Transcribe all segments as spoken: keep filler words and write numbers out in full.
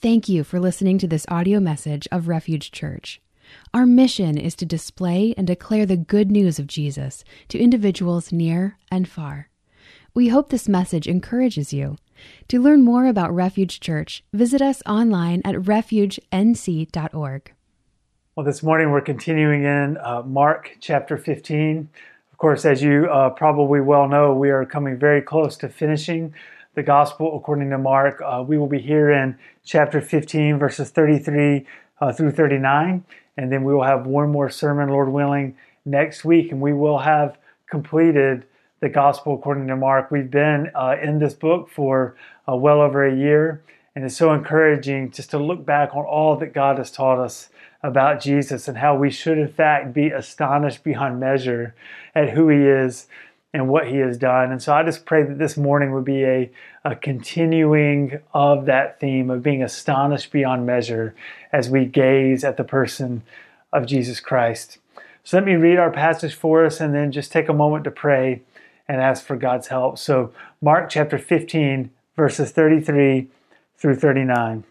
Thank you for listening to this audio message of Refuge Church. Our mission is to display and declare the good news of Jesus to individuals near and far. We hope this message encourages you. To learn more about Refuge Church, visit us online at refuge n c dot org. Well, this morning we're continuing in uh, Mark chapter fifteen. Of course, as you uh, probably well know, we are coming very close to finishing the Gospel according to Mark. Uh, we will be here in chapter fifteen, verses thirty-three uh, through thirty-nine, and then we will have one more sermon, Lord willing, next week, and we will have completed the Gospel according to Mark. We've been uh, in this book for uh, well over a year, and it's so encouraging just to look back on all that God has taught us about Jesus and how we should in fact be astonished beyond measure at who He is and what He has done. And so I just pray that this morning would be a, a continuing of that theme of being astonished beyond measure as we gaze at the person of Jesus Christ. So let me read our passage for us and then just take a moment to pray and ask for God's help. So Mark chapter fifteen, verses thirty-three through thirty-nine.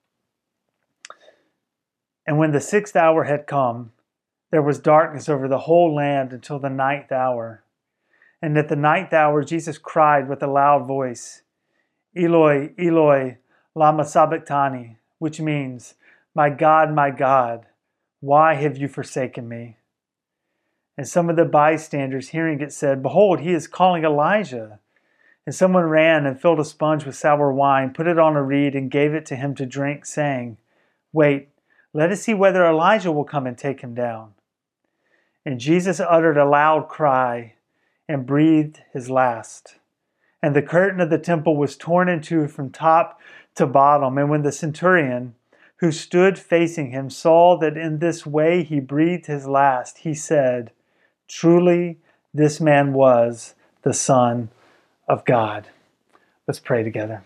And when the sixth hour had come, there was darkness over the whole land until the ninth hour. And at the ninth hour, Jesus cried with a loud voice, Eloi, Eloi, lama sabachthani, which means, My God, my God, why have you forsaken me? And some of the bystanders hearing it said, Behold, he is calling Elijah. And someone ran and filled a sponge with sour wine, put it on a reed, and gave it to him to drink, saying, Wait, let us see whether Elijah will come and take him down. And Jesus uttered a loud cry and breathed his last. And the curtain of the temple was torn in two from top to bottom. And when the centurion, who stood facing him, saw that in this way he breathed his last, he said, Truly, this man was the Son of God. Let's pray together.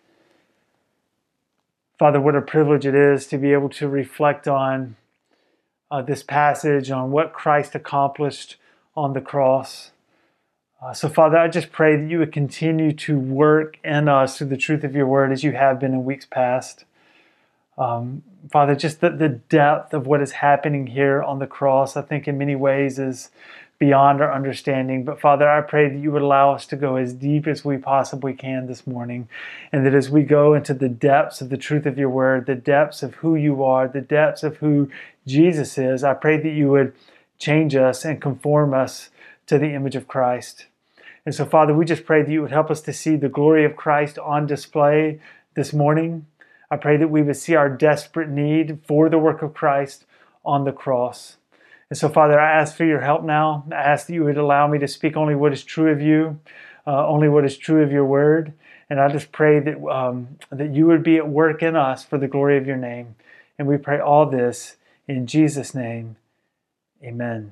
Father, what a privilege it is to be able to reflect on uh, this passage, on what Christ accomplished on the cross. Uh, so, Father, I just pray that you would continue to work in us through the truth of your word as you have been in weeks past. Um, Father, just the, the depth of what is happening here on the cross, I think in many ways is beyond our understanding. But Father, I pray that you would allow us to go as deep as we possibly can this morning. And that as we go into the depths of the truth of your word, the depths of who you are, the depths of who Jesus is, I pray that you would change us and conform us to the image of Christ. And so, Father, we just pray that you would help us to see the glory of Christ on display this morning. I pray that we would see our desperate need for the work of Christ on the cross. And so, Father, I ask for your help now. I ask that you would allow me to speak only what is true of you, uh, only what is true of your word. And I just pray that, um, that you would be at work in us for the glory of your name. And we pray all this in Jesus' name. Amen.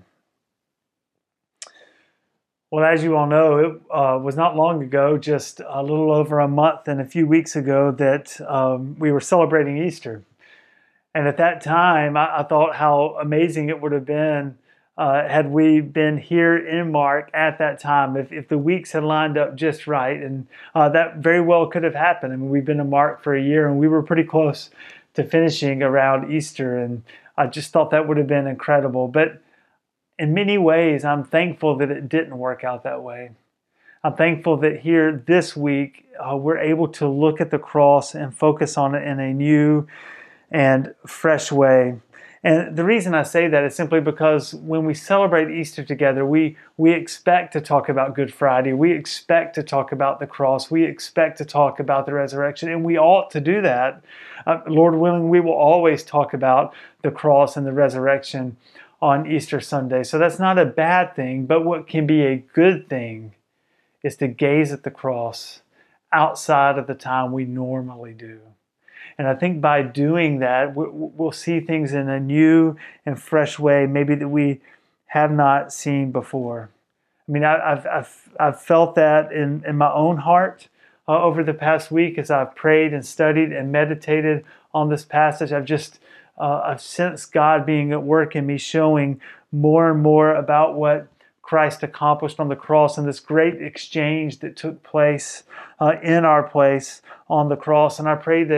Well, as you all know, it uh, was not long ago, just a little over a month and a few weeks ago, that um, we were celebrating Easter. And at that time, I, I thought how amazing it would have been uh, had we been here in Mark at that time, if, if the weeks had lined up just right. And uh, that very well could have happened. I mean, we've been in Mark for a year, and we were pretty close to finishing around Easter. And I just thought that would have been incredible. But in many ways, I'm thankful that it didn't work out that way. I'm thankful that here this week, uh, we're able to look at the cross and focus on it in a new and fresh way. And the reason I say that is simply because when we celebrate Easter together, we, we expect to talk about Good Friday. We expect to talk about the cross. We expect to talk about the resurrection, and we ought to do that. Uh, Lord willing, we will always talk about the cross and the resurrection on Easter Sunday. So that's not a bad thing, but what can be a good thing is to gaze at the cross outside of the time we normally do. And I think by doing that, we'll see things in a new and fresh way, maybe that we have not seen before. I mean, I've, I've, I've felt that in, in my own heart uh, over the past week as I've prayed and studied and meditated on this passage. I've just Uh, I've sensed God being at work in me, showing more and more about what Christ accomplished on the cross and this great exchange that took place uh, in our place on the cross. And I pray that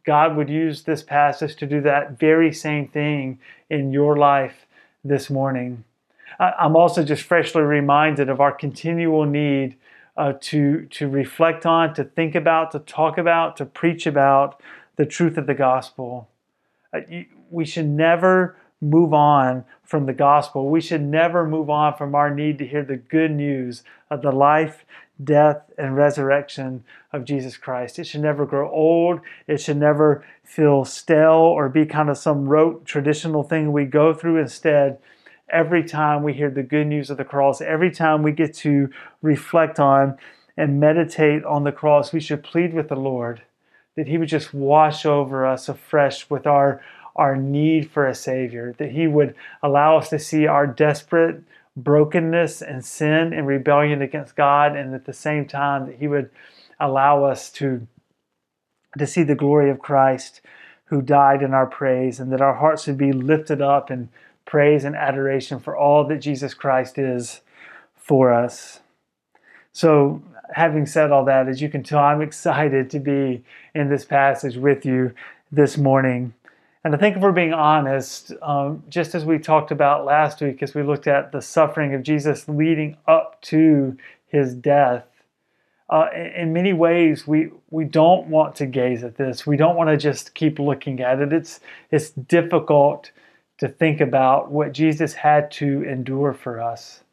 God would use this passage to do that very same thing in your life this morning. I'm also just freshly reminded of our continual need uh, to, to reflect on, to think about, to talk about, to preach about the truth of the gospel. Uh, you, we should never move on from the gospel. We should never move on from our need to hear the good news of the life, death, and resurrection of Jesus Christ. It should never grow old. It should never feel stale or be kind of some rote traditional thing we go through. Instead, every time we hear the good news of the cross, every time we get to reflect on and meditate on the cross, we should plead with the Lord that He would just wash over us afresh with our, our need for a Savior, that He would allow us to see our desperate brokenness and sin and rebellion against God, and at the same time that He would allow us to, to see the glory of Christ who died in our praise, and that our hearts would be lifted up in praise and adoration for all that Jesus Christ is for us. So, having said all that, as you can tell, I'm excited to be in this passage with you this morning. And I think if we're being honest, um, just as we talked about last week, as we looked at the suffering of Jesus leading up to His death, uh, in many ways, we, we don't want to gaze at this. We don't want to just keep looking at it. It's, it's difficult to think about what Jesus had to endure for us.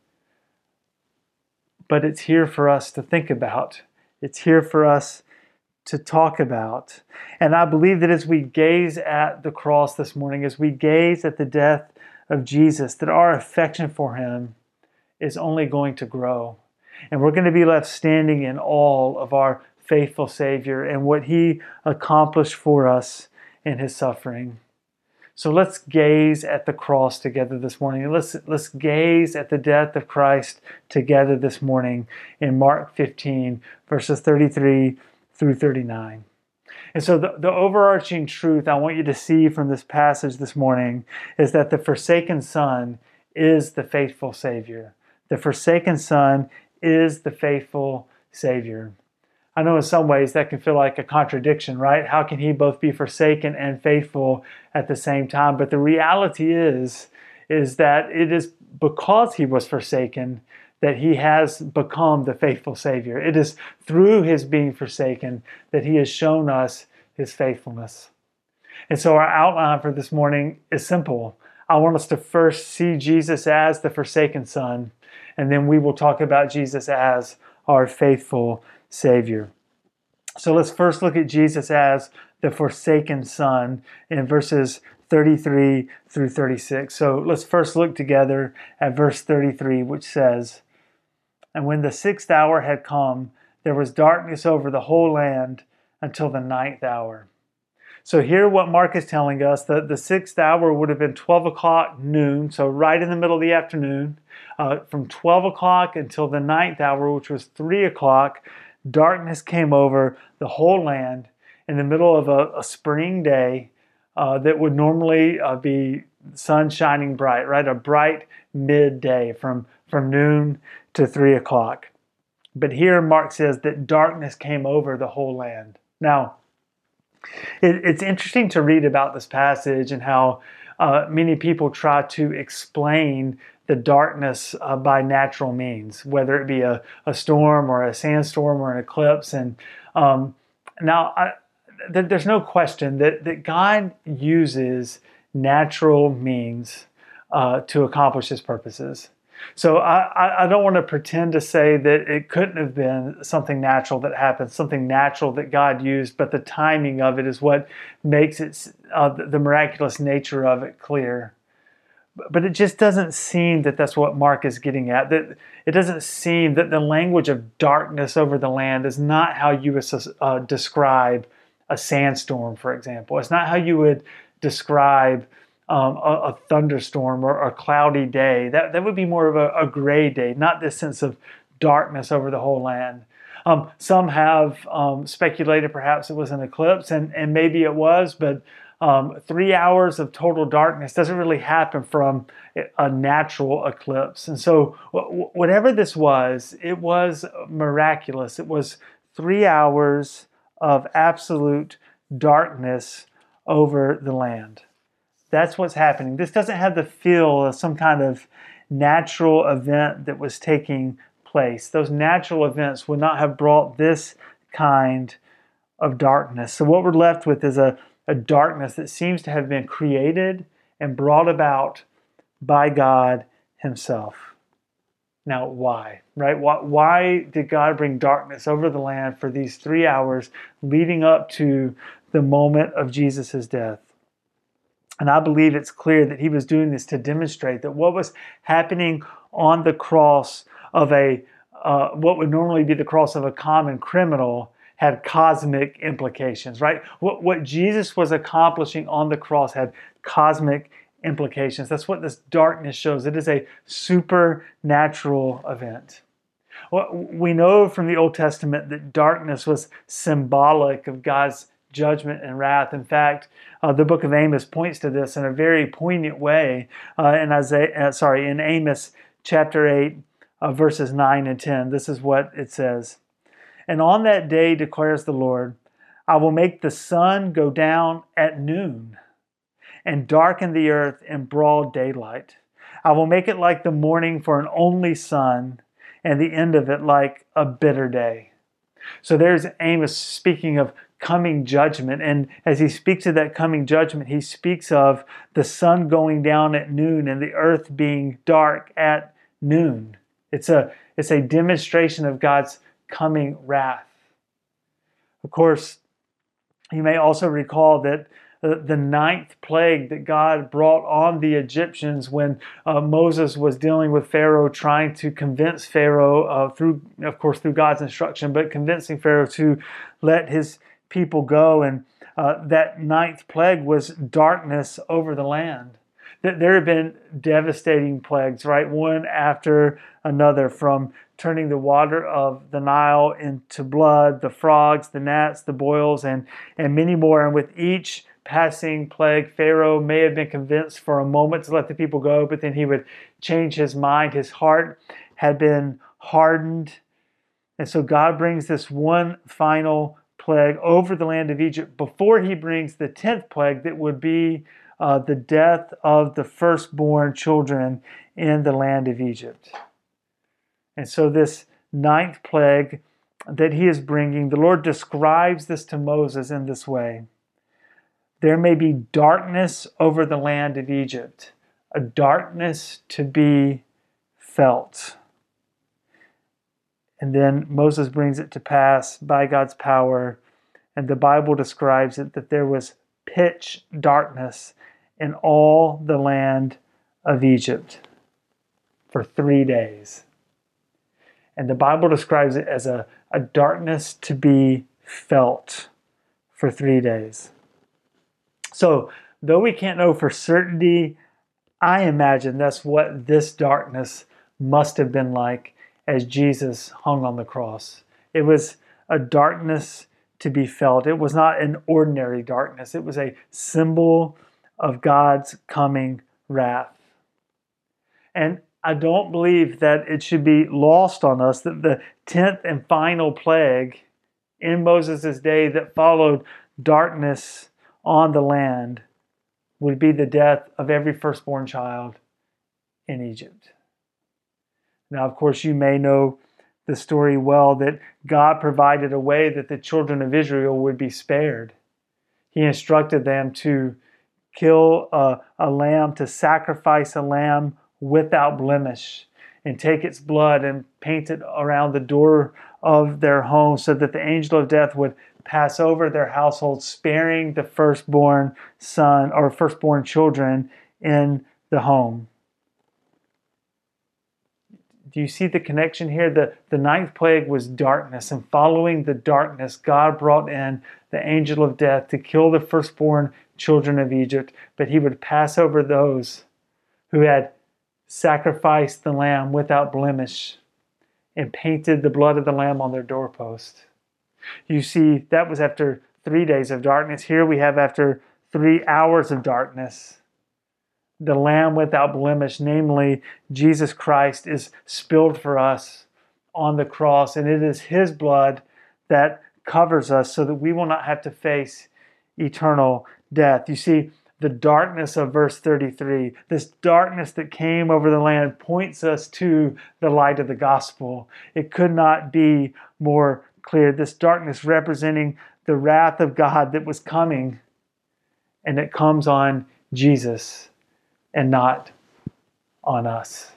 But it's here for us to think about. It's here for us to talk about. And I believe that as we gaze at the cross this morning, as we gaze at the death of Jesus, that our affection for Him is only going to grow. And we're going to be left standing in awe of our faithful Savior and what He accomplished for us in His suffering. So let's gaze at the cross together this morning. Let's, let's gaze at the death of Christ together this morning in Mark fifteen, verses thirty-three through thirty-nine. And so the, the overarching truth I want you to see from this passage this morning is that the forsaken Son is the faithful Savior. The forsaken Son is the faithful Savior. I know in some ways that can feel like a contradiction, right? How can He both be forsaken and faithful at the same time? But the reality is, is that it is because He was forsaken that He has become the faithful Savior. It is through His being forsaken that He has shown us His faithfulness. And so our outline for this morning is simple. I want us to first see Jesus as the forsaken Son, and then we will talk about Jesus as our faithful Savior. So let's first look at Jesus as the forsaken Son in verses thirty-three through thirty-six. So let's first look together at verse thirty-three, which says, "And when the sixth hour had come, there was darkness over the whole land until the ninth hour." So here what Mark is telling us, that the sixth hour would have been twelve o'clock noon, so right in the middle of the afternoon. Uh, from twelve o'clock until the ninth hour, which was three o'clock, darkness came over the whole land in the middle of a, a spring day uh, that would normally uh, be sun shining bright, right? A bright midday from, from noon to three o'clock. But here Mark says that darkness came over the whole land. Now, it, it's interesting to read about this passage and how uh, many people try to explain the darkness uh, by natural means, whether it be a, a storm or a sandstorm or an eclipse. And um, now I, th- there's no question that, that God uses natural means uh, to accomplish His purposes. So I, I don't want to pretend to say that it couldn't have been something natural that happened, something natural that God used, but the timing of it is what makes it, uh, the miraculous nature of it clear. But it just doesn't seem that that's what Mark is getting at. That it doesn't seem that the language of darkness over the land is not how you would uh, describe a sandstorm, for example. It's not how you would describe um, a, a thunderstorm or a cloudy day. That, that would be more of a, a gray day, not this sense of darkness over the whole land. Um, some have um, speculated perhaps it was an eclipse, and, and maybe it was, but Um, three hours of total darkness doesn't really happen from a natural eclipse. And so w- whatever this was, it was miraculous. It was three hours of absolute darkness over the land. That's what's happening. This doesn't have the feel of some kind of natural event that was taking place. Those natural events would not have brought this kind of darkness. So what we're left with is a, a darkness that seems to have been created and brought about by God himself. Now, why? Right? Why, why did God bring darkness over the land for these three hours leading up to the moment of Jesus' death? And I believe it's clear that he was doing this to demonstrate that what was happening on the cross of a, uh, what would normally be the cross of a common criminal, had cosmic implications, right? What, what Jesus was accomplishing on the cross had cosmic implications. That's what this darkness shows. It is a supernatural event. Well, we know from the Old Testament that darkness was symbolic of God's judgment and wrath. In fact, uh, the book of Amos points to this in a very poignant way. Uh, in Isaiah, uh, sorry, in Amos chapter eight, uh, verses nine and ten. This is what it says: "And on that day, declares the Lord, I will make the sun go down at noon, and darken the earth in broad daylight. I will make it like the morning for an only sun, and the end of it like a bitter day." So there's Amos speaking of coming judgment. And as he speaks of that coming judgment, he speaks of the sun going down at noon and the earth being dark at noon. It's a, it's a demonstration of God's coming wrath. Of course, you may also recall that the ninth plague that God brought on the Egyptians when uh, Moses was dealing with Pharaoh, trying to convince Pharaoh, uh, through, of course, through God's instruction, but convincing Pharaoh to let his people go. And uh, that ninth plague was darkness over the land. There have been devastating plagues, right? One after another, from turning the water of the Nile into blood, the frogs, the gnats, the boils, and, and many more. And with each passing plague, Pharaoh may have been convinced for a moment to let the people go, but then he would change his mind. His heart had been hardened. And so God brings this one final plague over the land of Egypt before he brings the tenth plague that would be uh, the death of the firstborn children in the land of Egypt. And so this ninth plague that he is bringing, the Lord describes this to Moses in this way: "There may be darkness over the land of Egypt, a darkness to be felt." And then Moses brings it to pass by God's power, and the Bible describes it that there was pitch darkness in all the land of Egypt for three days. And the Bible describes it as a, a darkness to be felt for three days. So, though we can't know for certainty, I imagine that's what this darkness must have been like as Jesus hung on the cross. It was a darkness to be felt. It was not an ordinary darkness. It was a symbol of God's coming wrath. And I don't believe that it should be lost on us that the tenth and final plague in Moses' day that followed darkness on the land would be the death of every firstborn child in Egypt. Now, of course, you may know the story well that God provided a way that the children of Israel would be spared. He instructed them to kill a, a lamb, to sacrifice a lamb without blemish, and take its blood and paint it around the door of their home so that the angel of death would pass over their household, sparing the firstborn son or firstborn children in the home. Do you see the connection here? The, the ninth plague was darkness, and following the darkness, God brought in the angel of death to kill the firstborn children of Egypt, but he would pass over those who had sacrificed the lamb without blemish and painted the blood of the lamb on their doorpost. You see, that was after three days of darkness. Here we have after three hours of darkness. The lamb without blemish, namely Jesus Christ, is spilled for us on the cross, and it is his blood that covers us so that we will not have to face eternal death. You see, the darkness of verse thirty-three, this darkness that came over the land, points us to the light of the gospel. It could not be more clear. This darkness representing the wrath of God that was coming, and it comes on Jesus and not on us.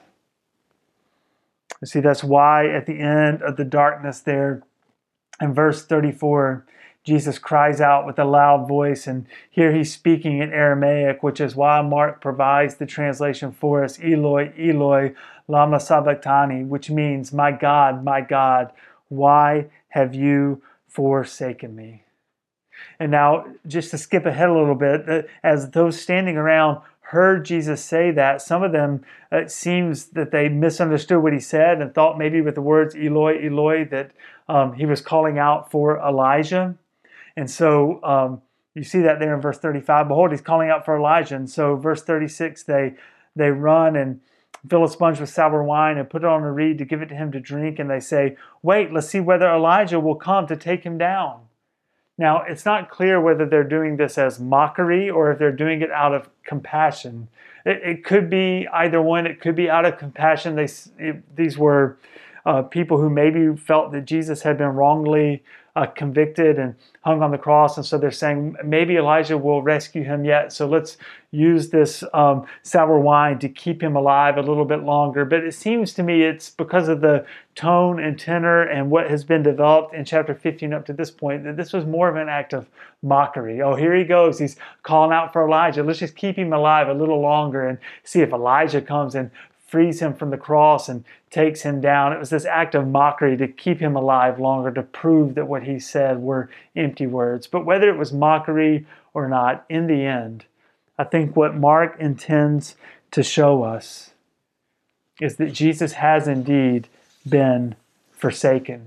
You see, that's why at the end of the darkness there, in verse thirty-four, Jesus cries out with a loud voice, and here he's speaking in Aramaic, which is why Mark provides the translation for us, Eloi, Eloi, lama sabachthani, which means, my God, my God, why have you forsaken me? And now, just to skip ahead a little bit, as those standing around heard Jesus say that, some of them, it seems that they misunderstood what he said and thought maybe with the words Eloi, Eloi, that um, he was calling out for Elijah. And so um, you see that there in verse thirty-five. Behold, he's calling out for Elijah. And so verse thirty-six, they they run and fill a sponge with sour wine and put it on a reed to give it to him to drink. And they say, wait, let's see whether Elijah will come to take him down. Now, it's not clear whether they're doing this as mockery or if they're doing it out of compassion. It, it could be either one. It could be out of compassion. They, it, these were uh, people who maybe felt that Jesus had been wrongly uh, convicted and hung on the cross. And so they're saying, maybe Elijah will rescue him yet. So let's use this um, sour wine to keep him alive a little bit longer. But it seems to me it's because of the tone and tenor and what has been developed in chapter fifteen up to this point, that this was more of an act of mockery. Oh, here he goes. He's calling out for Elijah. Let's just keep him alive a little longer and see if Elijah comes and frees him from the cross and takes him down. It was this act of mockery to keep him alive longer, to prove that what he said were empty words. But whether it was mockery or not, in the end, I think what Mark intends to show us is that Jesus has indeed been forsaken.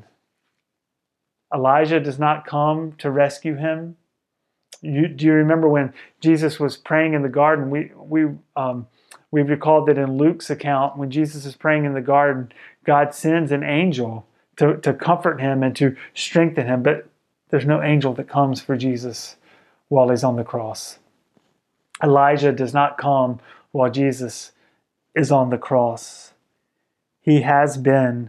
Elijah does not come to rescue him. You, do you remember when Jesus was praying in the garden? We we um, we recalled that in Luke's account, when Jesus is praying in the garden, God sends an angel to, to comfort him and to strengthen him. But there's no angel that comes for Jesus while he's on the cross. Elijah does not come while Jesus is on the cross. He has been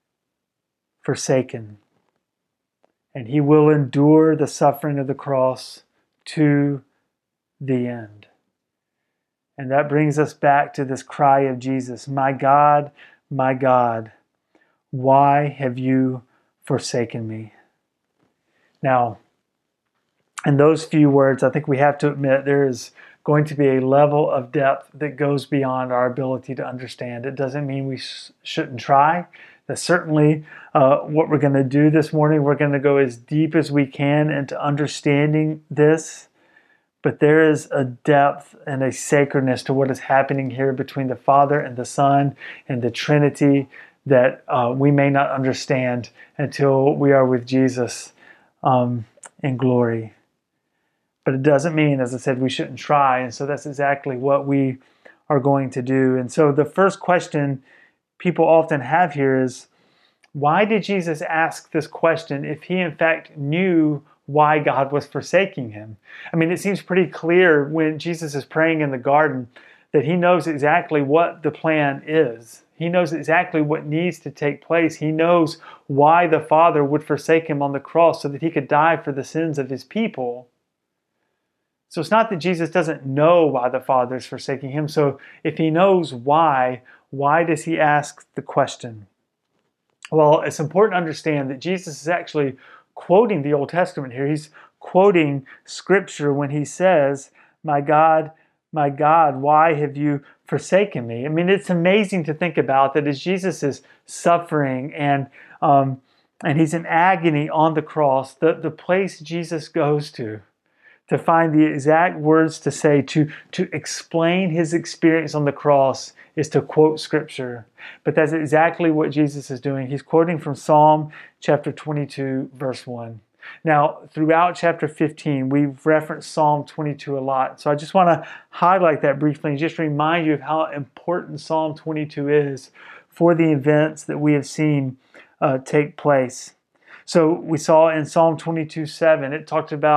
forsaken, and he will endure the suffering of the cross to the end. And that brings us back to this cry of Jesus, my God, my God, why have you forsaken me? Now, in those few words, I think we have to admit there is going to be a level of depth that goes beyond our ability to understand. It doesn't mean we sh- shouldn't try. That's certainly uh, what we're going to do this morning. We're going to go as deep as we can into understanding this. But there is a depth and a sacredness to what is happening here between the Father and the Son and the Trinity that uh, we may not understand until we are with Jesus um, in glory. But it doesn't mean, as I said, we shouldn't try. And so that's exactly what we are going to do. And so the first question people often have here is, why did Jesus ask this question if he in fact knew why God was forsaking him? I mean, it seems pretty clear when Jesus is praying in the garden that he knows exactly what the plan is. He knows exactly what needs to take place. He knows why the Father would forsake him on the cross so that he could die for the sins of his people. So it's not that Jesus doesn't know why the Father is forsaking him. So if he knows why, why does he ask the question? Well, it's important to understand that Jesus is actually quoting the Old Testament here. He's quoting Scripture when he says, my God, my God, why have you forsaken me? I mean, it's amazing to think about that as Jesus is suffering and um, and he's in agony on the cross, the, the place Jesus goes to, to find the exact words to say, to, to explain his experience on the cross is to quote Scripture. But that's exactly what Jesus is doing. He's quoting from Psalm chapter twenty-two, verse one. Now, throughout chapter fifteen, we've referenced Psalm twenty-two a lot. So I just want to highlight that briefly and just remind you of how important Psalm twenty-two is for the events that we have seen uh, take place. So we saw in Psalm twenty-two, seven, it talked about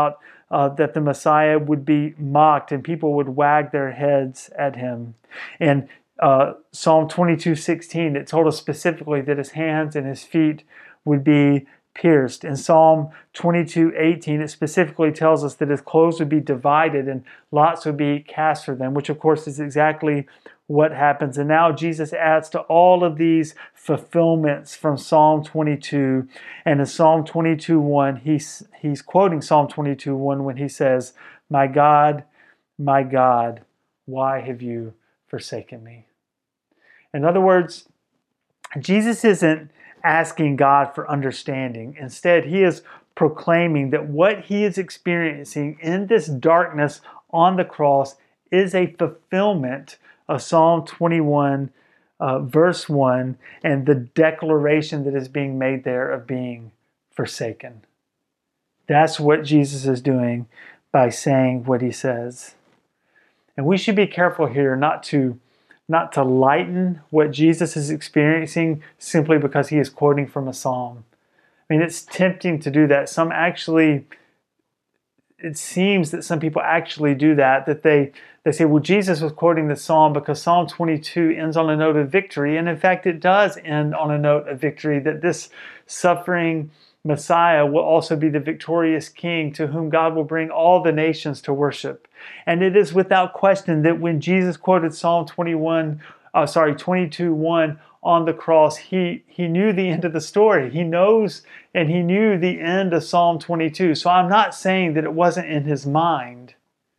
uh, that the Messiah would be mocked and people would wag their heads at him. And uh, Psalm twenty-two sixteen, it told us specifically that his hands and his feet would be pierced. In Psalm twenty-two eighteen, it specifically tells us that his clothes would be divided and lots would be cast for them, which of course is exactly what happens. And now Jesus adds to all of these fulfillments from Psalm twenty-two. And in Psalm twenty-two one, he's, he's quoting Psalm twenty-two one when he says, "My God, my God, why have you forsaken me?" In other words, Jesus isn't asking God for understanding. Instead, he is proclaiming that what he is experiencing in this darkness on the cross is a fulfillment of Psalm twenty-one, uh, verse one, and the declaration that is being made there of being forsaken. That's what Jesus is doing by saying what he says. And we should be careful here not to not to lighten what Jesus is experiencing simply because he is quoting from a psalm. I mean, it's tempting to do that. Some actually, it seems that some people actually do that, that they, they say, well, Jesus was quoting the psalm because Psalm twenty-two ends on a note of victory. And in fact, it does end on a note of victory, that this suffering Messiah will also be the victorious King to whom God will bring all the nations to worship. And it is without question that when Jesus quoted Psalm twenty-one, uh, sorry, twenty-two one on the cross, he, he knew the end of the story. He knows and he knew the end of Psalm twenty-two. So I'm not saying that it wasn't in his mind.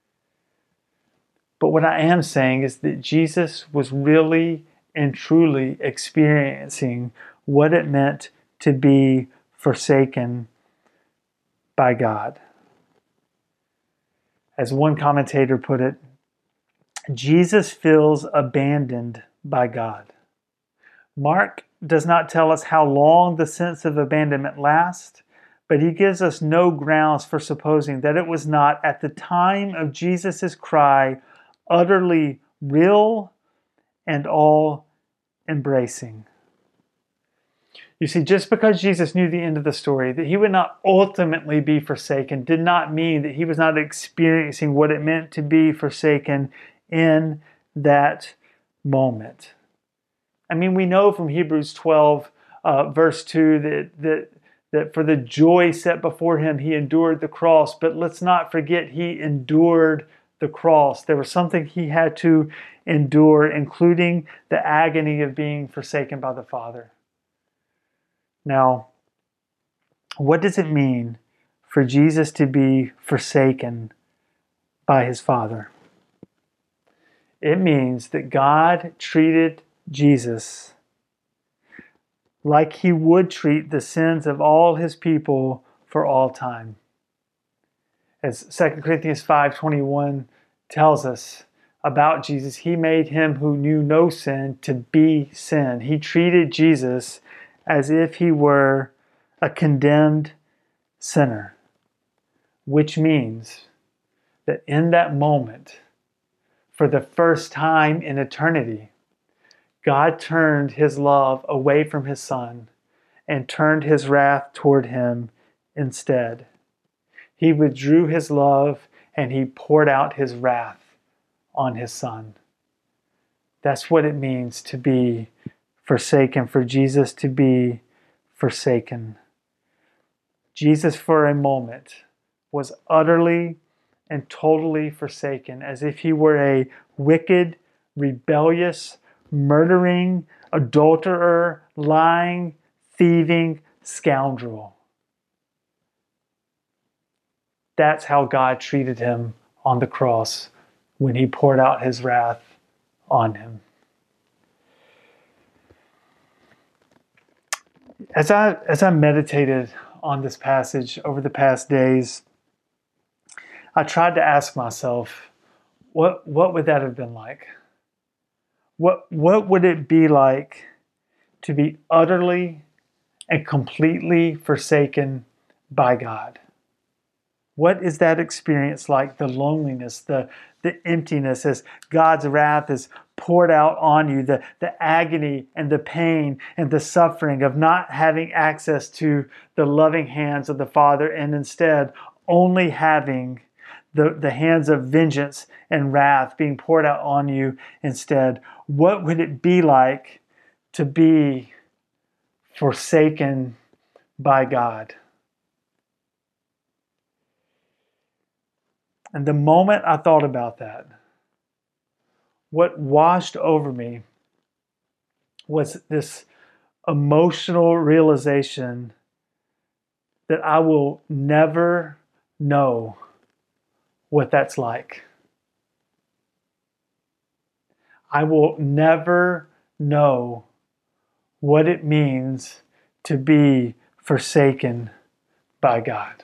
But what I am saying is that Jesus was really and truly experiencing what it meant to be forsaken by God. As one commentator put it, Jesus feels abandoned by God. Mark does not tell us how long the sense of abandonment lasts, but he gives us no grounds for supposing that it was not, at the time of Jesus' cry, utterly real and all-embracing. You see, just because Jesus knew the end of the story, that he would not ultimately be forsaken, did not mean that he was not experiencing what it meant to be forsaken in that moment. I mean, we know from Hebrews twelve, uh, verse two, that, that, that for the joy set before him, he endured the cross. But let's not forget, he endured the cross. There was something he had to endure, including the agony of being forsaken by the Father. Now, what does it mean for Jesus to be forsaken by his Father? It means that God treated Jesus like he would treat the sins of all his people for all time. As Second Corinthians five twenty-one tells us about Jesus, he made him who knew no sin to be sin. He treated Jesus as if he were a condemned sinner, which means that in that moment, for the first time in eternity, God turned his love away from his Son and turned his wrath toward him instead. He withdrew his love and he poured out his wrath on his Son. That's what it means to be forsaken, for Jesus to be forsaken. Jesus, for a moment, was utterly and totally forsaken, as if he were a wicked, rebellious, murdering, adulterer, lying, thieving scoundrel. That's how God treated him on the cross when he poured out his wrath on him. As I, as I meditated on this passage over the past days, I tried to ask myself, what, what would that have been like? What, what would it be like to be utterly and completely forsaken by God? What is that experience like? The loneliness, the, the emptiness as God's wrath is poured out on you, the, the agony and the pain and the suffering of not having access to the loving hands of the Father, and instead only having the, the hands of vengeance and wrath being poured out on you instead? What would it be like to be forsaken by God? And the moment I thought about that, what washed over me was this emotional realization that I will never know what that's like. I will never know what it means to be forsaken by God.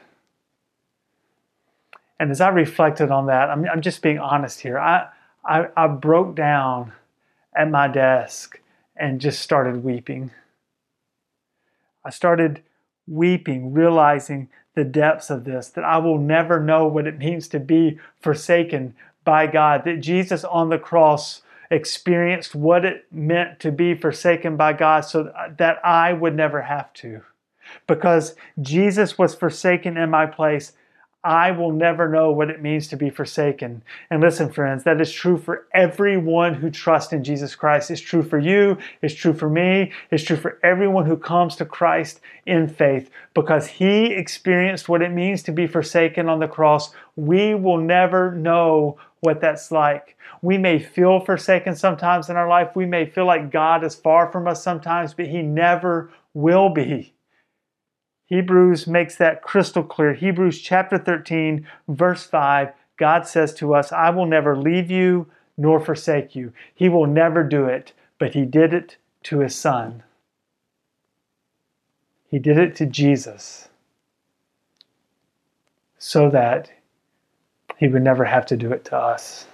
And as I reflected on that, I'm, I'm just being honest here. I, I, I broke down at my desk and just started weeping. I started weeping, realizing the depths of this, that I will never know what it means to be forsaken by God, that Jesus on the cross experienced what it meant to be forsaken by God so that I would never have to. Because Jesus was forsaken in my place, I will never know what it means to be forsaken. And listen, friends, that is true for everyone who trusts in Jesus Christ. It's true for you. It's true for me. It's true for everyone who comes to Christ in faith. Because He experienced what it means to be forsaken on the cross, we will never know what that's like. We may feel forsaken sometimes in our life. We may feel like God is far from us sometimes, but He never will be. Hebrews makes that crystal clear. Hebrews chapter thirteen, verse five, God says to us, I will never leave you nor forsake you. He will never do it, but He did it to His Son. He did it to Jesus so that He would never have to do it to us.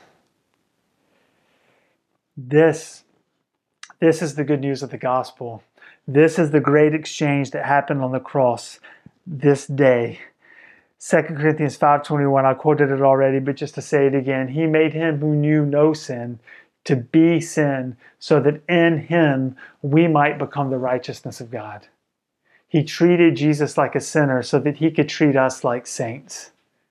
This, this is the good news of the gospel. This is the great exchange that happened on the cross this day. Second Corinthians five twenty-one, I quoted it already, but just to say it again, He made Him who knew no sin to be sin so that in Him we might become the righteousness of God. He treated Jesus like a sinner so that He could treat us like saints.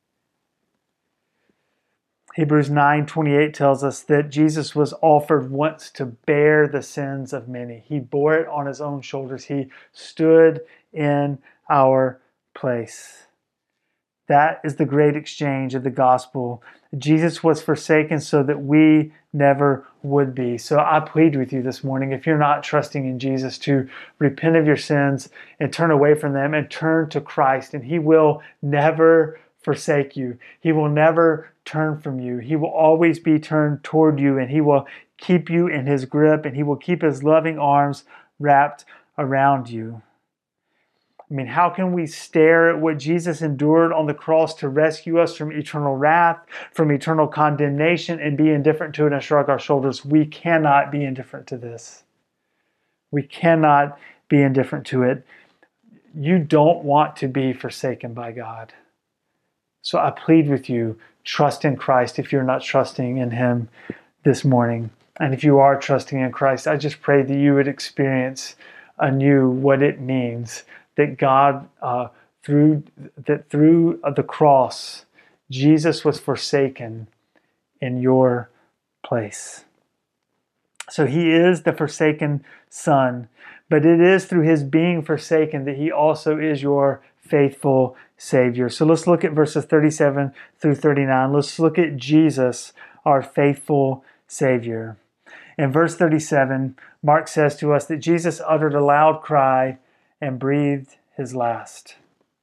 Hebrews nine twenty-eight tells us that Jesus was offered once to bear the sins of many. He bore it on His own shoulders. He stood in our place. That is the great exchange of the gospel. Jesus was forsaken so that we never would be. So I plead with you this morning, if you're not trusting in Jesus, to repent of your sins and turn away from them and turn to Christ, and He will never forsake you. He will never turn from you. He will always be turned toward you, and He will keep you in His grip, and He will keep His loving arms wrapped around you. I mean, how can we stare at what Jesus endured on the cross to rescue us from eternal wrath, from eternal condemnation, and be indifferent to it and shrug our shoulders? We cannot be indifferent to this. We cannot be indifferent to it. You don't want to be forsaken by God. So I plead with you, trust in Christ if you're not trusting in Him this morning. And if you are trusting in Christ, I just pray that you would experience anew what it means that God, uh, through that through the cross, Jesus was forsaken in your place. So He is the forsaken Son, but it is through His being forsaken that He also is your faithful Savior. So let's look at verses thirty-seven through thirty-nine. Let's look at Jesus, our faithful Savior. In verse thirty-seven, Mark says to us that Jesus uttered a loud cry and breathed His last.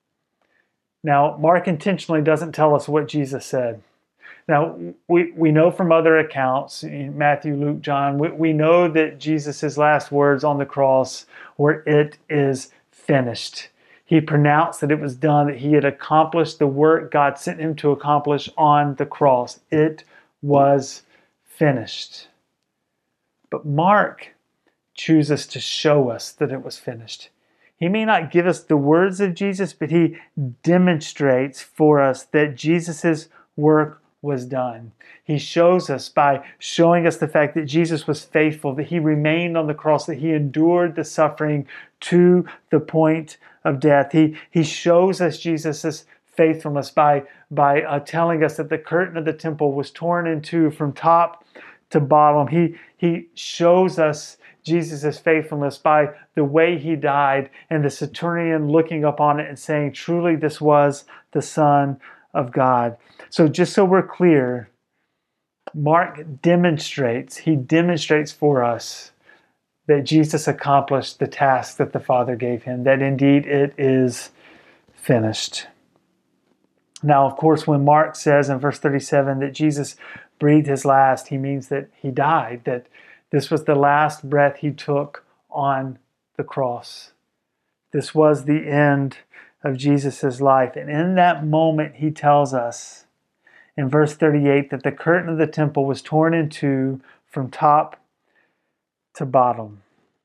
Now, Mark intentionally doesn't tell us what Jesus said. Now, we, we know from other accounts, in Matthew, Luke, John, we, we know that Jesus' last words on the cross were, "It is finished." He pronounced that it was done, that He had accomplished the work God sent Him to accomplish on the cross. It was finished. But Mark chooses to show us that it was finished. He may not give us the words of Jesus, but He demonstrates for us that Jesus' work was done. He shows us by showing us the fact that Jesus was faithful, that He remained on the cross, that He endured the suffering to the point of death. He, he shows us Jesus' faithfulness by, by uh, telling us that the curtain of the temple was torn in two from top to bottom. He, he shows us Jesus' faithfulness by the way he died, and the centurion looking upon it and saying, truly this was the Son of God. So just so we're clear, Mark demonstrates, he demonstrates for us that Jesus accomplished the task that the Father gave him, that indeed it is finished. Now, of course, when Mark says in verse thirty-seven that Jesus breathed his last, he means that he died, that this was the last breath he took on the cross. This was the end of Jesus' life. And in that moment, he tells us in verse thirty-eight that the curtain of the temple was torn in two from top to bottom.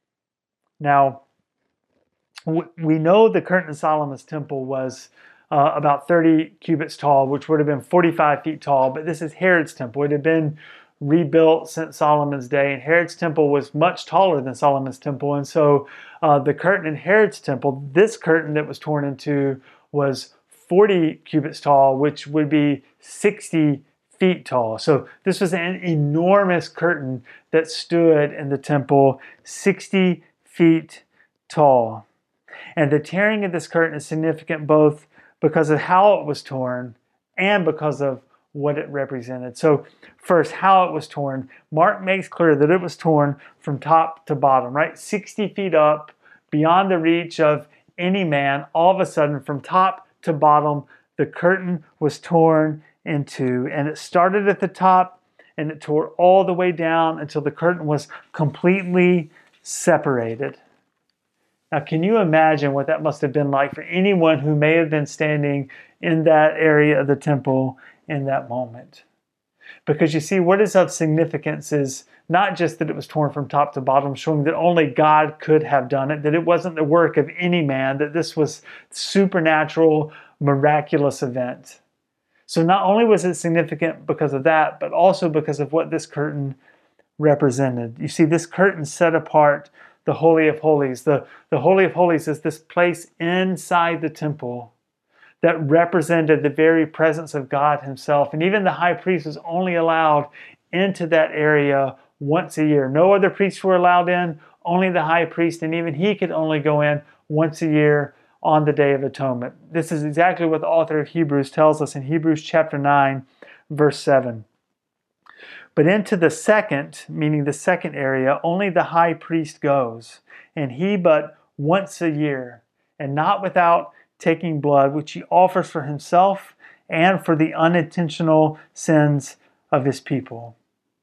Now, we know the curtain of Solomon's temple was uh, about thirty cubits tall, which would have been forty-five feet tall, but this is Herod's temple. It had been rebuilt since Solomon's day, and Herod's temple was much taller than Solomon's temple. And so uh, the curtain in Herod's temple, this curtain that was torn in two, was forty cubits tall, which would be sixty feet tall. So this was an enormous curtain that stood in the temple, sixty feet tall. And the tearing of this curtain is significant both because of how it was torn and because of what it represented. So first, how it was torn. Mark makes clear that it was torn from top to bottom, right? sixty feet up, beyond the reach of any man. All of a sudden, from top to bottom, the curtain was torn in two. And it started at the top, and it tore all the way down until the curtain was completely separated. Now, can you imagine what that must have been like for anyone who may have been standing in that area of the temple in that moment? Because you see, what is of significance is not just that it was torn from top to bottom, showing that only God could have done it, that it wasn't the work of any man, that this was supernatural, miraculous event. So not only was it significant because of that, but also because of what this curtain represented. You see, this curtain set apart the Holy of Holies. The, the Holy of Holies is this place inside the temple that represented the very presence of God himself. And even the high priest was only allowed into that area once a year. No other priests were allowed in, only the high priest, and even he could only go in once a year on the Day of Atonement. This is exactly what the author of Hebrews tells us in Hebrews chapter nine, verse seven. But into the second, meaning the second area, only the high priest goes, and he but once a year, and not without taking blood, which he offers for himself and for the unintentional sins of his people.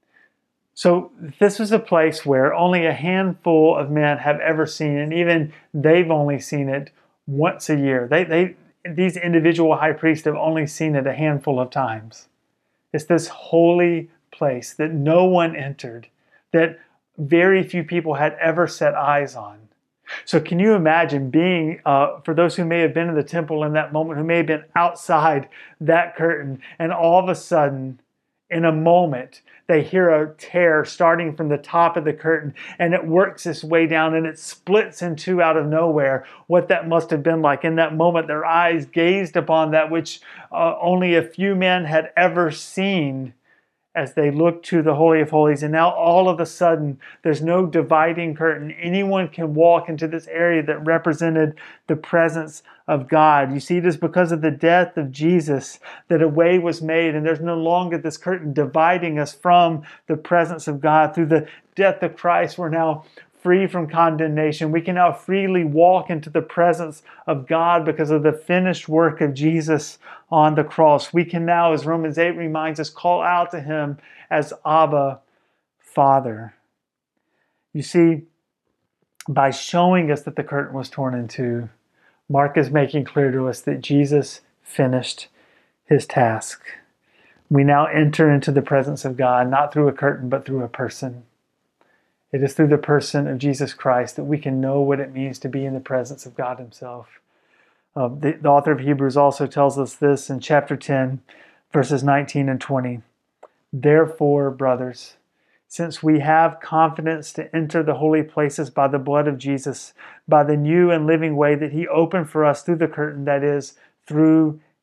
So this was a place where only a handful of men have ever seen, and even they've only seen it once a year. They, they, these individual high priests have only seen it a handful of times. It's this holy place that no one entered, that very few people had ever set eyes on. So can you imagine being, uh, for those who may have been in the temple in that moment, who may have been outside that curtain, and all of a sudden, in a moment, they hear a tear starting from the top of the curtain, and it works its way down, and it splits in two out of nowhere. What that must have been like in that moment, their eyes gazed upon that which uh, only a few men had ever seen as they look to the Holy of Holies. And now all of a sudden, there's no dividing curtain. Anyone can walk into this area that represented the presence of God. You see, it is because of the death of Jesus that a way was made, and there's no longer this curtain dividing us from the presence of God. Through the death of Christ, we're now free from condemnation. We can now freely walk into the presence of God because of the finished work of Jesus on the cross. We can now, as Romans eight reminds us, call out to him as Abba, Father. You see, by showing us that the curtain was torn in two, Mark is making clear to us that Jesus finished his task. We now enter into the presence of God, not through a curtain, but through a person. It is through the person of Jesus Christ that we can know what it means to be in the presence of God himself. Uh, the, the author of Hebrews also tells us this in chapter ten, verses nineteen and twenty. Therefore, brothers, since we have confidence to enter the holy places by the blood of Jesus, by the new and living way that he opened for us through the curtain, that is, through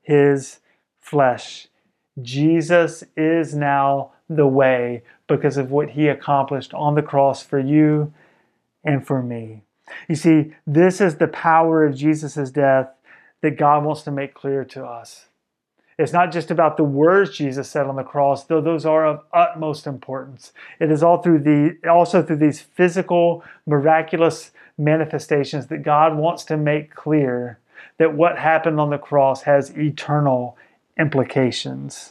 his flesh. Jesus is now the way because of what he accomplished on the cross for you and for me. You see, this is the power of Jesus' death that God wants to make clear to us. It's not just about the words Jesus said on the cross, though those are of utmost importance. It is all through the also through these physical, miraculous manifestations that God wants to make clear that what happened on the cross has eternal implications.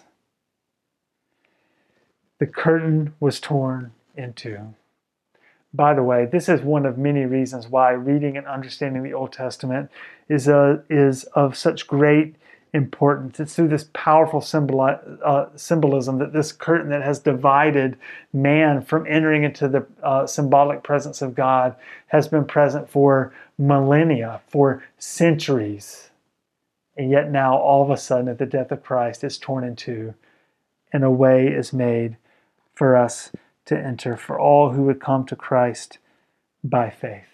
The curtain was torn in two. By the way, this is one of many reasons why reading and understanding the Old Testament is, a, is of such great importance. It's through this powerful symbol, uh, symbolism that this curtain that has divided man from entering into the uh, symbolic presence of God has been present for millennia, for centuries. And yet now, all of a sudden, at the death of Christ, it's torn in two, and a way is made for us to enter, for all who would come to Christ by faith.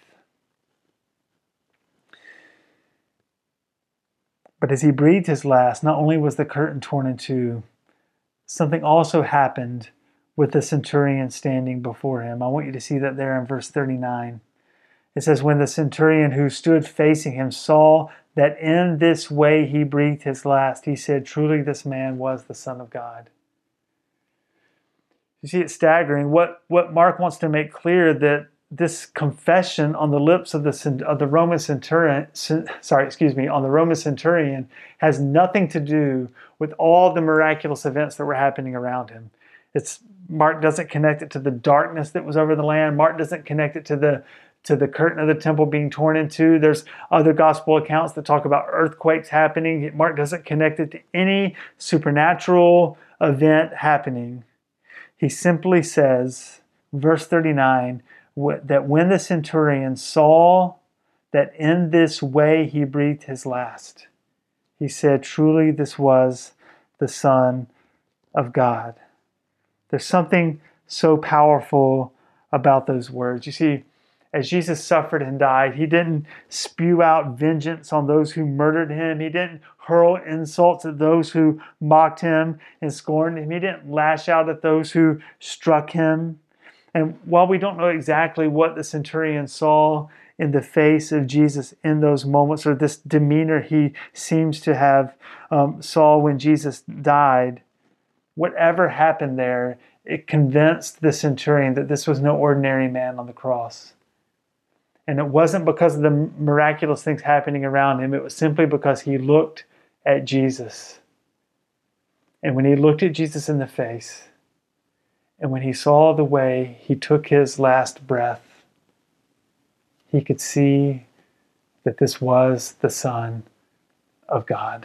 But as he breathed his last, not only was the curtain torn in two, something also happened with the centurion standing before him. I want you to see that there in verse thirty-nine. It says, when the centurion who stood facing him saw that in this way he breathed his last, he said, truly this man was the Son of God. You see, it's staggering. What, what Mark wants to make clear that this confession on the lips of the of the Roman centurion, sorry, excuse me, on the Roman centurion has nothing to do with all the miraculous events that were happening around him. It's Mark doesn't connect it to the darkness that was over the land. Mark doesn't connect it to the to the curtain of the temple being torn in two. There's other gospel accounts that talk about earthquakes happening. Mark doesn't connect it to any supernatural event happening. He simply says, verse thirty-nine, that when the centurion saw that in this way he breathed his last, he said, truly this was the Son of God. There's something so powerful about those words. You see, as Jesus suffered and died, he didn't spew out vengeance on those who murdered him. He didn't hurl insults at those who mocked him and scorned him. He didn't lash out at those who struck him. And while we don't know exactly what the centurion saw in the face of Jesus in those moments, or this demeanor he seems to have um, saw when Jesus died, whatever happened there, it convinced the centurion that this was no ordinary man on the cross. And it wasn't because of the miraculous things happening around him. It was simply because he looked at Jesus. And when he looked at Jesus in the face, and when he saw the way he took his last breath, he could see that this was the Son of God.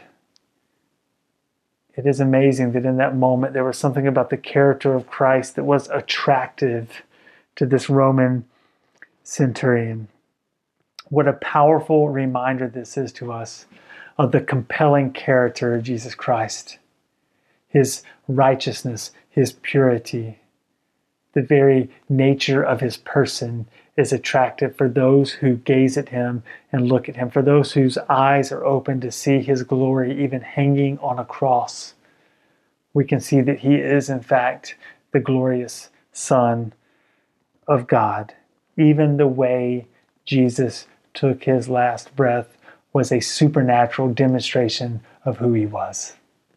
It is amazing that in that moment there was something about the character of Christ that was attractive to this Roman centurion. What a powerful reminder this is to us of the compelling character of Jesus Christ. His righteousness, his purity, the very nature of his person is attractive for those who gaze at him and look at him, for those whose eyes are open to see his glory even hanging on a cross. We can see that he is, in fact, the glorious Son of God. Even the way Jesus took his last breath was a supernatural demonstration of who he was.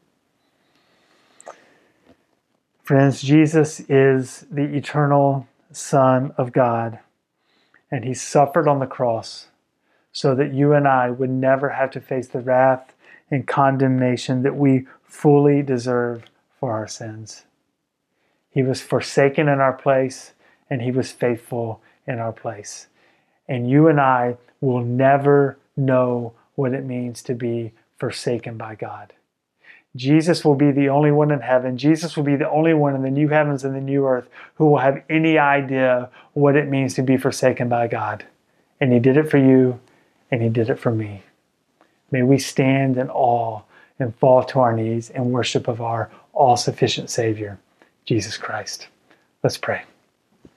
Friends, Jesus is the eternal Son of God, and he suffered on the cross so that you and I would never have to face the wrath and condemnation that we fully deserve for our sins. He was forsaken in our place, and he was faithful in our place. And you and I will never know what it means to be forsaken by God. Jesus will be the only one in heaven. Jesus will be the only one in the new heavens and the new earth who will have any idea what it means to be forsaken by God. And he did it for you, and he did it for me. May we stand in awe and fall to our knees in worship of our all-sufficient Savior, Jesus Christ. Let's pray.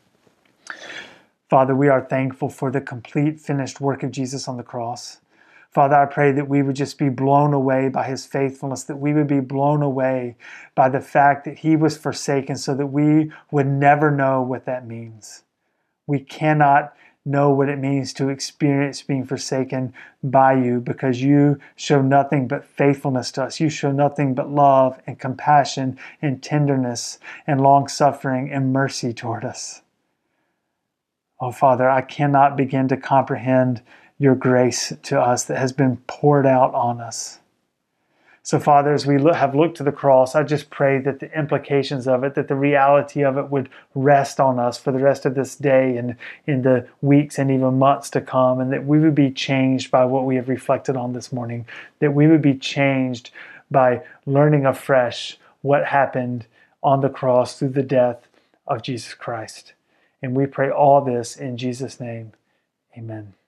Father, we are thankful for the complete finished work of Jesus on the cross. Father, I pray that we would just be blown away by his faithfulness, that we would be blown away by the fact that he was forsaken so that we would never know what that means. We cannot know what it means to experience being forsaken by you because you show nothing but faithfulness to us. You show nothing but love and compassion and tenderness and long-suffering and mercy toward us. Oh, Father, I cannot begin to comprehend your grace to us that has been poured out on us. So, Father, as we look, have looked to the cross, I just pray that the implications of it, that the reality of it would rest on us for the rest of this day and in the weeks and even months to come, and that we would be changed by what we have reflected on this morning, that we would be changed by learning afresh what happened on the cross through the death of Jesus Christ. And we pray all this in Jesus' name. Amen.